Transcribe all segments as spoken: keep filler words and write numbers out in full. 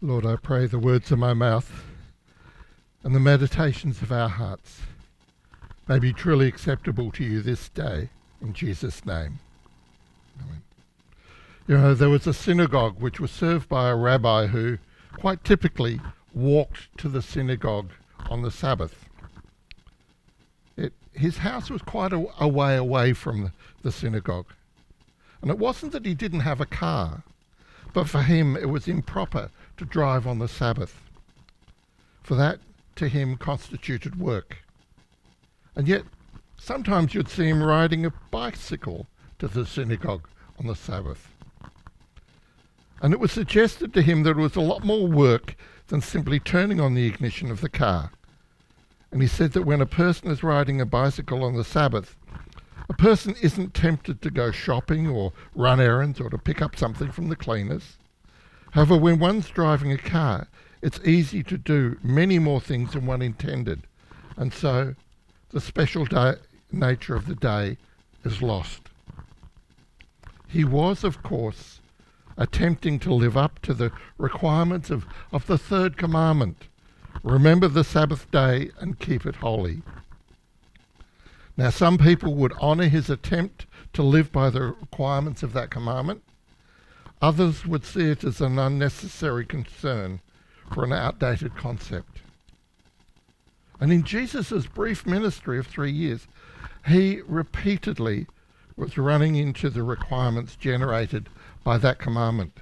Lord, I pray the words of my mouth and the meditations of our hearts may be truly acceptable to you this day, in Jesus' name. Amen. You know, there was a synagogue which was served by a rabbi who quite typically walked to the synagogue on the Sabbath. It, his house was quite a, a way away from the, the synagogue. And it wasn't that he didn't have a car, but for him it was improper to drive on the Sabbath. For that, to him, constituted work. And yet, sometimes you'd see him riding a bicycle to the synagogue on the Sabbath. And it was suggested to him that it was a lot more work than simply turning on the ignition of the car. And he said that when a person is riding a bicycle on the Sabbath, a person isn't tempted to go shopping or run errands or to pick up something from the cleaners. However, when one's driving a car, it's easy to do many more things than one intended. And so the special day, nature of the day is lost. He was, of course, attempting to live up to the requirements of, of the third commandment. Remember the Sabbath day and keep it holy. Now, some people would honour his attempt to live by the requirements of that commandment. Others would see it as an unnecessary concern for an outdated concept. And in Jesus' brief ministry of three years, he repeatedly was running into the requirements generated by that commandment.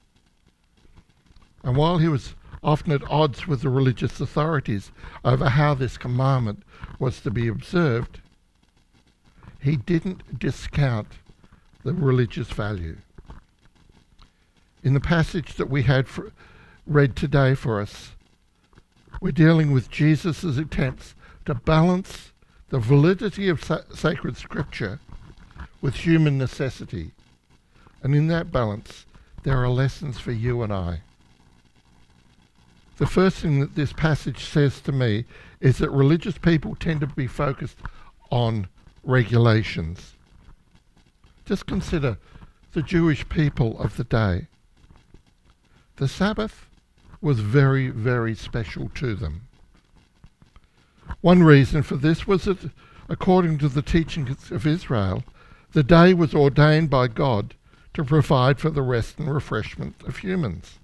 And while he was often at odds with the religious authorities over how this commandment was to be observed, he didn't discount the religious value. In the passage that we had for, read today for us, we're dealing with Jesus' attempts to balance the validity of sa- sacred scripture with human necessity. And in that balance, there are lessons for you and I. The first thing that this passage says to me is that religious people tend to be focused on regulations. Just consider the Jewish people of the day. The Sabbath was very, very special to them. One reason for this was that, according to the teachings of Israel, the day was ordained by God to provide for the rest and refreshment of humans.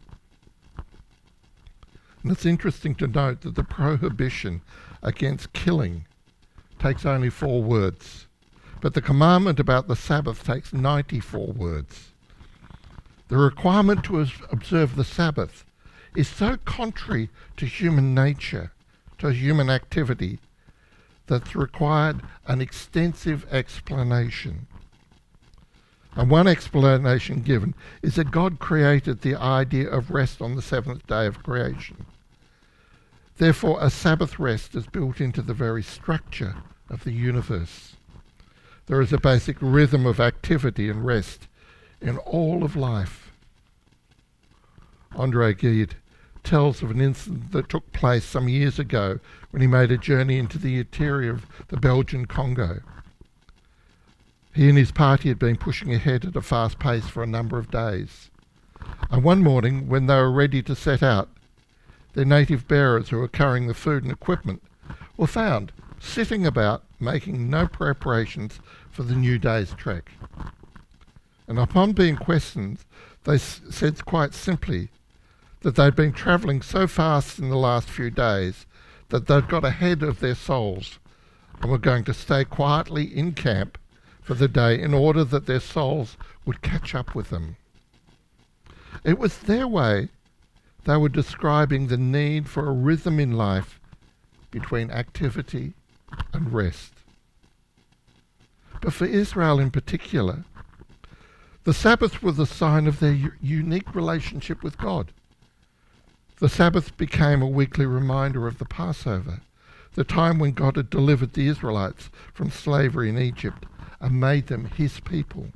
And it's interesting to note that the prohibition against killing takes only four words, but the commandment about the Sabbath takes ninety-four words. The requirement to observe the Sabbath is so contrary to human nature, to human activity, that's required an extensive explanation. And one explanation given is that God created the idea of rest on the seventh day of creation. Therefore, a Sabbath rest is built into the very structure of the universe. There is a basic rhythm of activity and rest in all of life. Andre Gide tells of an incident that took place some years ago when he made a journey into the interior of the Belgian Congo. He and his party had been pushing ahead at a fast pace for a number of days. And one morning, when they were ready to set out, their native bearers who were carrying the food and equipment were found sitting about, making no preparations for the new day's trek. And upon being questioned, they s- said quite simply that they'd been travelling so fast in the last few days that they'd got ahead of their souls and were going to stay quietly in camp for the day in order that their souls would catch up with them. It was their way. They were describing the need for a rhythm in life between activity and rest. But for Israel in particular, the Sabbath was a sign of their u- unique relationship with God. The Sabbath became a weekly reminder of the Passover, the time when God had delivered the Israelites from slavery in Egypt and made them his people.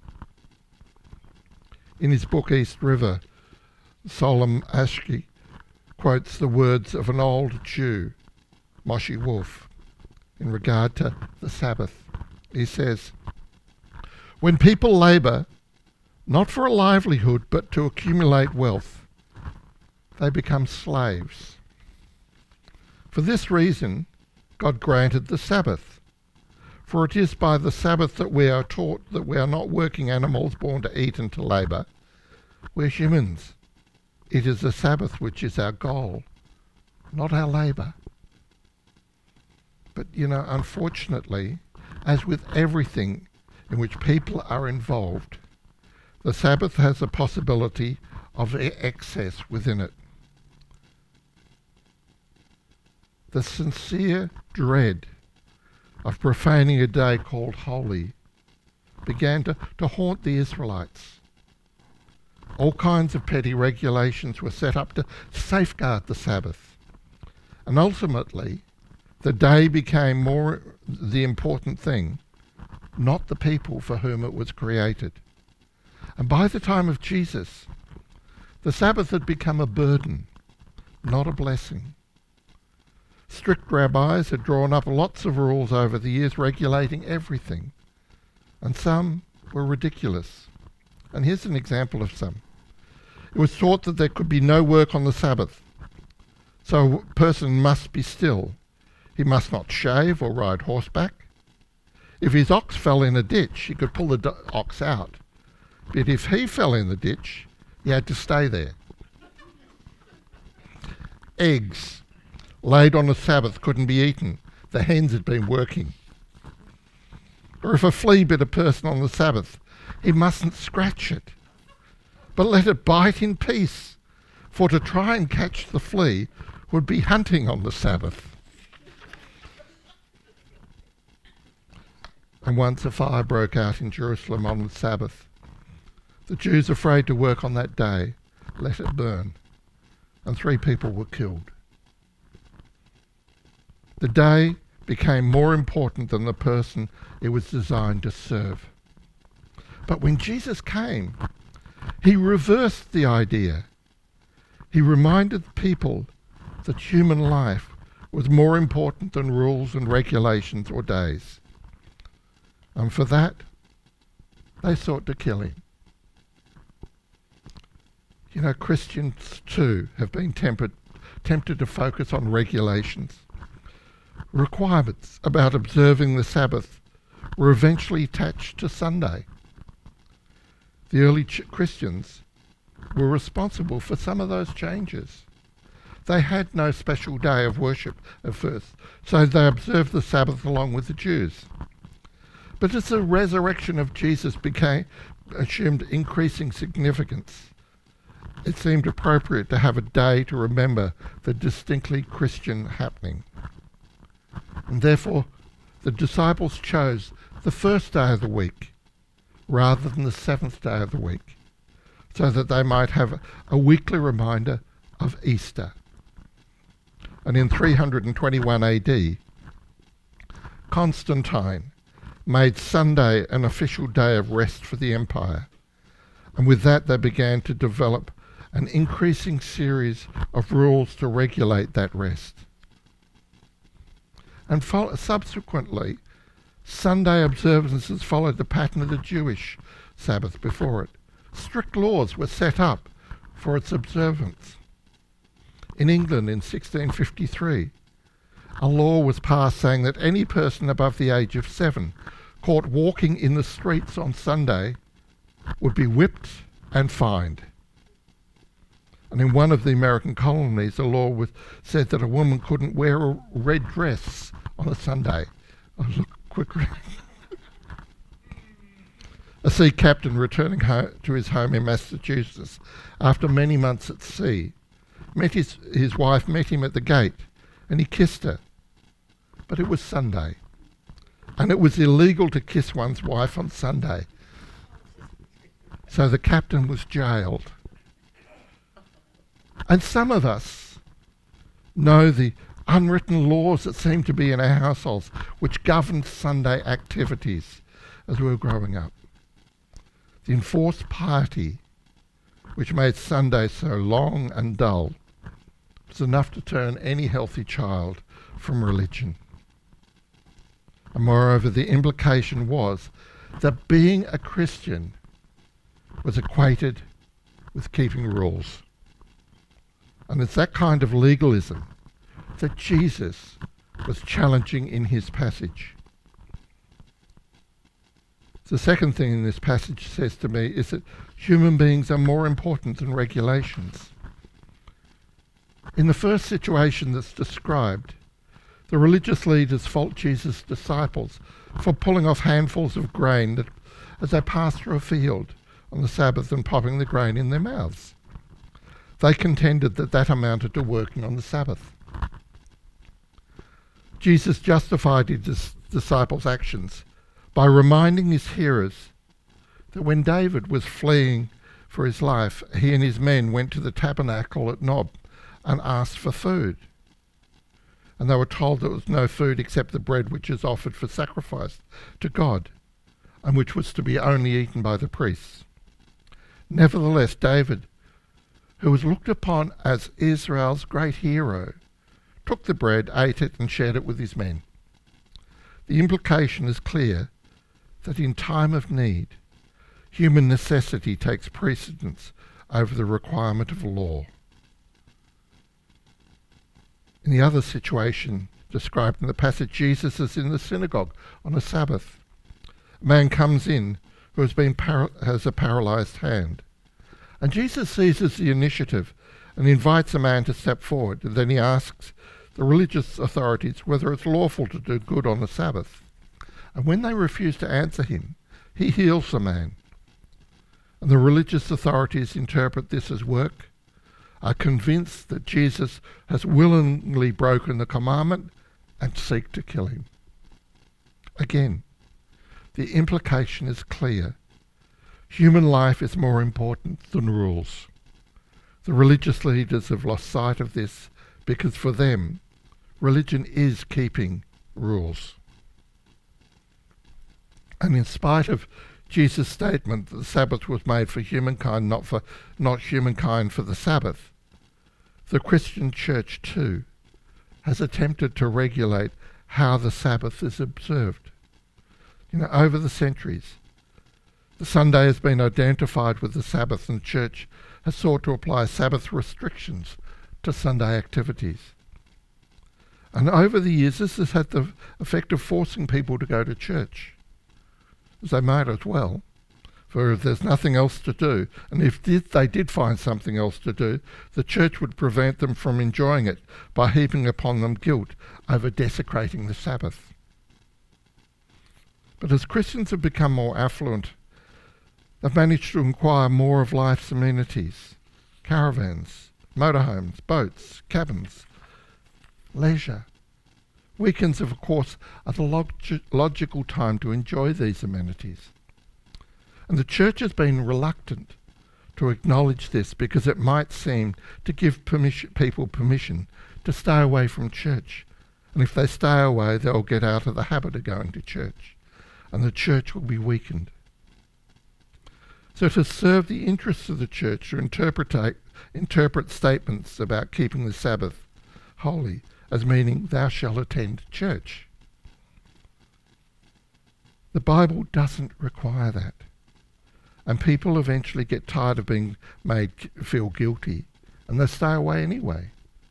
In his book East River, Solomon Aschke quotes the words of an old Jew, Moshe Wolf, in regard to the Sabbath. He says, "When people labour, not for a livelihood but to accumulate wealth, they become slaves. For this reason, God granted the Sabbath. For it is by the Sabbath that we are taught that we are not working animals born to eat and to labour. We're humans. It is the Sabbath which is our goal, not our labour. But, you know, unfortunately, as with everything in which people are involved, the Sabbath has a possibility of e- excess within it. The sincere dread of profaning a day called holy began to, to haunt the Israelites. All kinds of petty regulations were set up to safeguard the Sabbath. And ultimately, the day became more the important thing, not the people for whom it was created. And by the time of Jesus, the Sabbath had become a burden, not a blessing. Strict rabbis had drawn up lots of rules over the years regulating everything, and some were ridiculous. And here's an example of some. It was taught that there could be no work on the Sabbath, so a person must be still. He must not shave or ride horseback. If his ox fell in a ditch, he could pull the do- ox out. But if he fell in the ditch, he had to stay there. Eggs laid on the Sabbath couldn't be eaten. The hens had been working. Or if a flea bit a person on the Sabbath, he mustn't scratch it, but let it bite in peace, for to try and catch the flea would be hunting on the Sabbath. And once a fire broke out in Jerusalem on the Sabbath. The Jews, afraid to work on that day, let it burn, and three people were killed. The day became more important than the person it was designed to serve. But when Jesus came, he reversed the idea. He reminded people that human life was more important than rules and regulations or days. And for that, they sought to kill him. You know, Christians too have been tempted, tempted to focus on regulations. Requirements about observing the Sabbath were eventually attached to Sunday. The early ch- Christians were responsible for some of those changes. They had no special day of worship at first, so they observed the Sabbath along with the Jews. But as the resurrection of Jesus became assumed increasing significance, it seemed appropriate to have a day to remember the distinctly Christian happening. And therefore, the disciples chose the first day of the week rather than the seventh day of the week, so that they might have a, a weekly reminder of Easter. And in three hundred twenty-one A D, Constantine made Sunday an official day of rest for the empire. And with that, they began to develop an increasing series of rules to regulate that rest. And fo- subsequently, Sunday observances followed the pattern of the Jewish Sabbath before it. Strict laws were set up for its observance. In England in sixteen fifty-three, a law was passed saying that any person above the age of seven caught walking in the streets on Sunday would be whipped and fined. And in one of the American colonies, a law was said that a woman couldn't wear a red dress on a Sunday. Oh, look, quick. A sea captain returning ho- to his home in Massachusetts after many months at sea, met his, his wife met him at the gate, and he kissed her. But it was Sunday, and it was illegal to kiss one's wife on Sunday. So the captain was jailed. And some of us know the unwritten laws that seem to be in our households which governed Sunday activities as we were growing up. The enforced piety which made Sunday so long and dull was enough to turn any healthy child from religion. And moreover, the implication was that being a Christian was equated with keeping rules. And it's that kind of legalism that Jesus was challenging in his passage. The second thing in this passage says to me is that human beings are more important than regulations. In the first situation that's described, the religious leaders fault Jesus' disciples for pulling off handfuls of grain that, as they passed through a field on the Sabbath and popping the grain in their mouths. They contended that that amounted to working on the Sabbath. Jesus justified his disciples' actions by reminding his hearers that when David was fleeing for his life, he and his men went to the tabernacle at Nob and asked for food. And they were told there was no food except the bread which is offered for sacrifice to God, and which was to be only eaten by the priests. Nevertheless, David, who was looked upon as Israel's great hero, took the bread, ate it, and shared it with his men. The implication is clear that in time of need, human necessity takes precedence over the requirement of law. In the other situation described in the passage, Jesus is in the synagogue on a Sabbath. A man comes in who has been para- has a paralyzed hand. And Jesus seizes the initiative and invites a man to step forward. And then he asks the religious authorities whether it's lawful to do good on the Sabbath. And when they refuse to answer him, he heals the man. And the religious authorities interpret this as work, are convinced that Jesus has willingly broken the commandment, and seek to kill him. Again, the implication is clear. Human life is more important than rules. The religious leaders have lost sight of this because for them, religion is keeping rules. And in spite of Jesus' statement that the Sabbath was made for humankind, not for not humankind for the Sabbath, the Christian church too has attempted to regulate how the Sabbath is observed. You know, over the centuries, the Sunday has been identified with the Sabbath, and the church has sought to apply Sabbath restrictions to Sunday activities. And over the years, this has had the effect of forcing people to go to church, as they might as well, for if there's nothing else to do, and if did, they did find something else to do, the church would prevent them from enjoying it by heaping upon them guilt over desecrating the Sabbath. But as Christians have become more affluent, they've managed to acquire more of life's amenities: caravans, motorhomes, boats, cabins, leisure. Weekends, of course, are the log- logical time to enjoy these amenities. And the church has been reluctant to acknowledge this because it might seem to give permission, people permission to stay away from church. And if they stay away, they'll get out of the habit of going to church, and the church will be weakened. So to serve the interests of the church, to interpret, interpret statements about keeping the Sabbath holy as meaning thou shalt attend church. The Bible doesn't require that. And people eventually get tired of being made feel guilty, and they stay away anyway.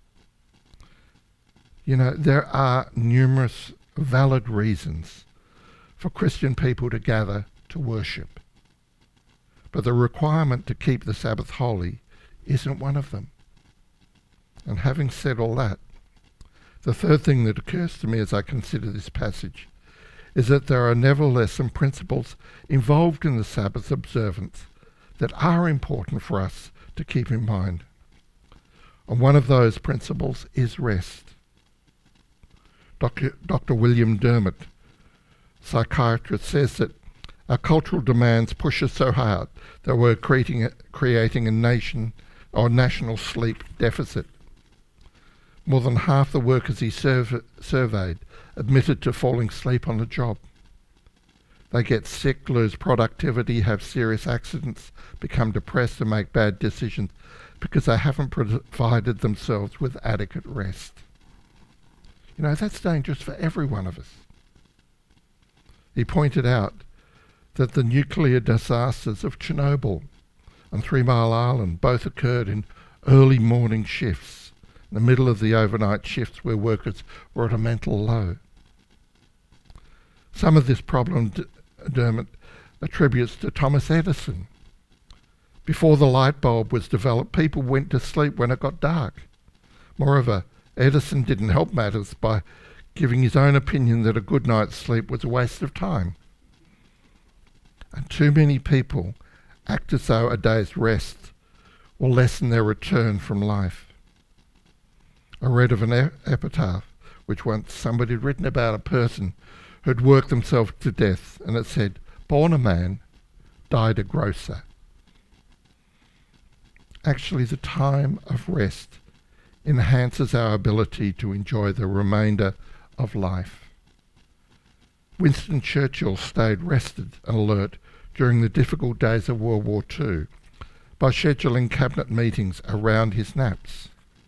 You know, there are numerous valid reasons for Christian people to gather to worship. But the requirement to keep the Sabbath holy isn't one of them. And having said all that, the third thing that occurs to me as I consider this passage is that there are nevertheless some principles involved in the Sabbath observance that are important for us to keep in mind. And one of those principles is rest. Doctor Doctor William Dermott, psychiatrist, says that our cultural demands push us so hard that we're creating a, creating a nation or national sleep deficit. More than half the workers he surv- surveyed admitted to falling asleep on the job. They get sick, lose productivity, have serious accidents, become depressed and make bad decisions because they haven't provided themselves with adequate rest. You know, that's dangerous for every one of us. He pointed out that the nuclear disasters of Chernobyl and Three Mile Island both occurred in early morning shifts, in the middle of the overnight shifts where workers were at a mental low. Some of this problem D- Dermot attributes to Thomas Edison. Before the light bulb was developed, people went to sleep when it got dark. Moreover, Edison didn't help matters by giving his own opinion that a good night's sleep was a waste of time. And too many people act as though a day's rest will lessen their return from life. I read of an e- epitaph which once somebody had written about a person who had worked themselves to death, and it said, "Born a man, died a grocer." Actually, the time of rest enhances our ability to enjoy the remainder of life. Winston Churchill stayed rested and alert during the difficult days of World War Two by scheduling cabinet meetings around his naps.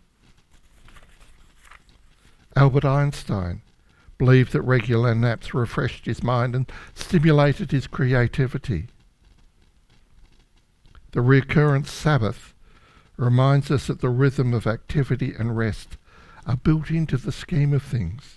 Albert Einstein believed that regular naps refreshed his mind and stimulated his creativity. The recurrent Sabbath reminds us that the rhythm of activity and rest are built into the scheme of things.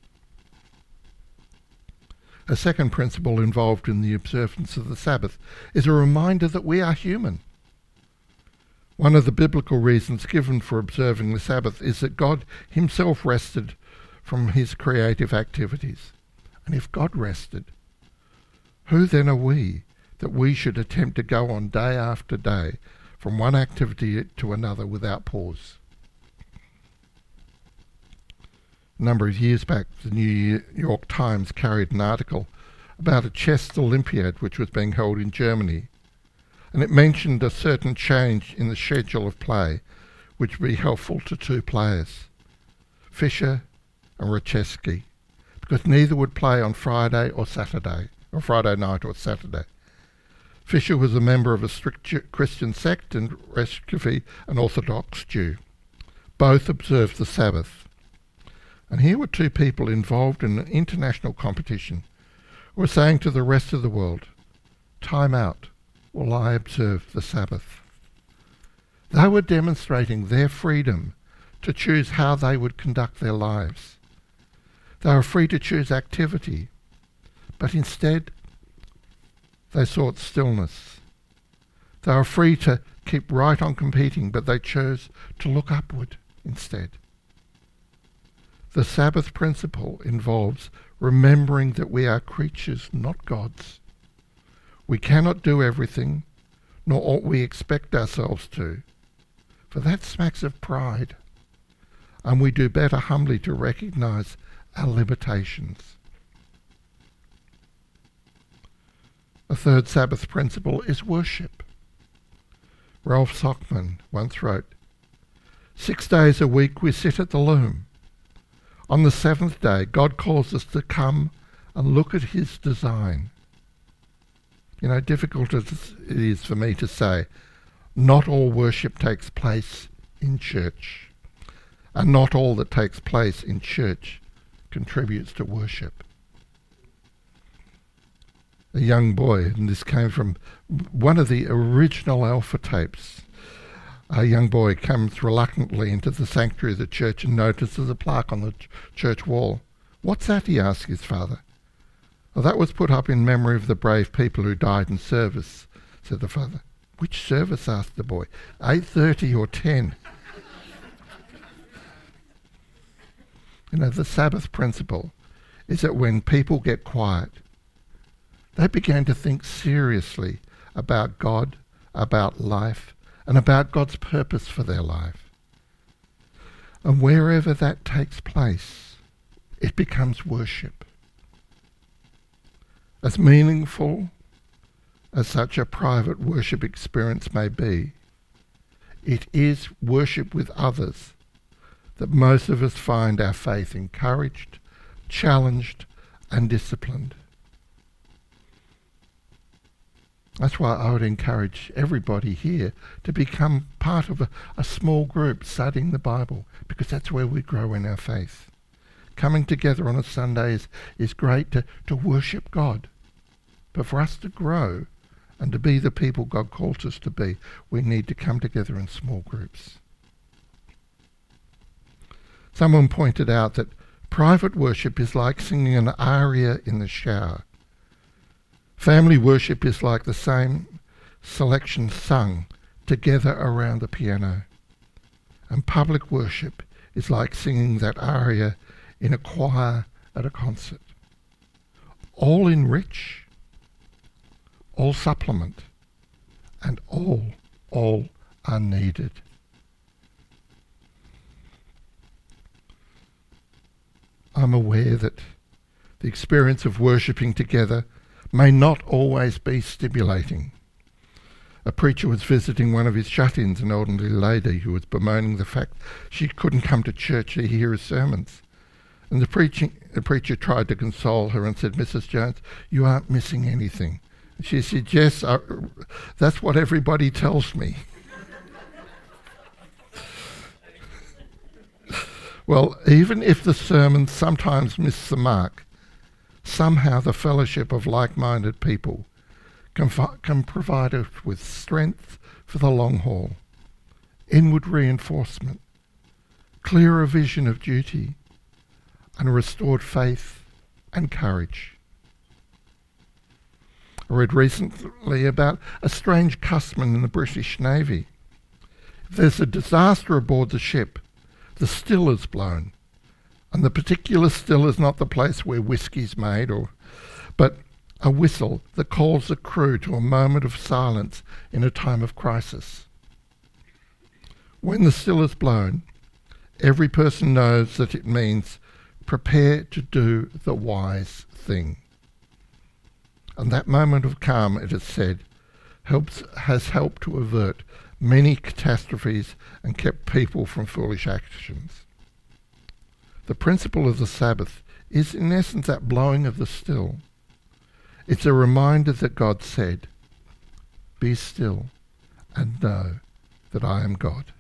A second principle involved in the observance of the Sabbath is a reminder that we are human. One of the biblical reasons given for observing the Sabbath is that God himself rested from his creative activities. And if God rested, who then are we that we should attempt to go on day after day from one activity to another without pause? A number of years back, the New York Times carried an article about a chess Olympiad which was being held in Germany, and it mentioned a certain change in the schedule of play which would be helpful to two players, Fischer and Rachesky, because neither would play on Friday or Saturday, or Friday night or Saturday. Fischer was a member of a strict Christian sect and Rachesky an Orthodox Jew. Both observed the Sabbath. And here were two people involved in an international competition who were saying to the rest of the world, "Time out while I observe the Sabbath." They were demonstrating their freedom to choose how they would conduct their lives. They were free to choose activity, but instead they sought stillness. They were free to keep right on competing, but they chose to look upward instead. The Sabbath principle involves remembering that we are creatures, not gods. We cannot do everything, nor ought we expect ourselves to, for that smacks of pride, and we do better humbly to recognize our limitations. A third Sabbath principle is worship. Ralph Sockman once wrote, "Six days a week we sit at the loom. On the seventh day, God calls us to come and look at his design." You know, difficult as it is for me to say, not all worship takes place in church, and not all that takes place in church contributes to worship. A young boy, and this came from one of the original Alpha tapes, a young boy comes reluctantly into the sanctuary of the church and notices a plaque on the ch- church wall. "What's that?" he asks his father. "Well, that was put up in memory of the brave people who died in service," said the father. "Which service?" asked the boy. eight thirty or ten. You know, the Sabbath principle is that when people get quiet, they began to think seriously about God, about life, and about God's purpose for their life. And wherever that takes place, it becomes worship. As meaningful as such a private worship experience may be, it is worship with others that most of us find our faith encouraged, challenged, and disciplined. That's why I would encourage everybody here to become part of a, a small group studying the Bible, because that's where we grow in our faith. Coming together on a Sunday is, is great to, to worship God, but for us to grow And to be the people God calls us to be, we need to come together in small groups. Someone pointed out that private worship is like singing an aria in the shower. Family worship is like the same selection sung together around the piano. And public worship is like singing that aria in a choir at a concert. All enrich, all supplement, and all, all are needed. I'm aware that the experience of worshipping together may not always be stimulating. A preacher was visiting one of his shut-ins, an elderly lady who was bemoaning the fact she couldn't come to church to hear his sermons. And the, preaching, the preacher tried to console her and said, "Missus Jones, you aren't missing anything." And she said, "Yes, I, that's what everybody tells me." Well, even if the sermons sometimes miss the mark, somehow the fellowship of like-minded people can, fi- can provide us with strength for the long haul, inward reinforcement, clearer vision of duty, and restored faith and courage. I read recently about a strange custom in the British Navy. If there's a disaster aboard the ship, the still is blown. And the particular still is not the place where whiskey's made, or, but a whistle that calls the crew to a moment of silence in a time of crisis. When the still is blown, every person knows that it means prepare to do the wise thing. And that moment of calm, it is said, helps, has helped to avert many catastrophes and kept people from foolish actions. The principle of the Sabbath is in essence that blowing of the still. It's a reminder that God said, "Be still and know that I am God."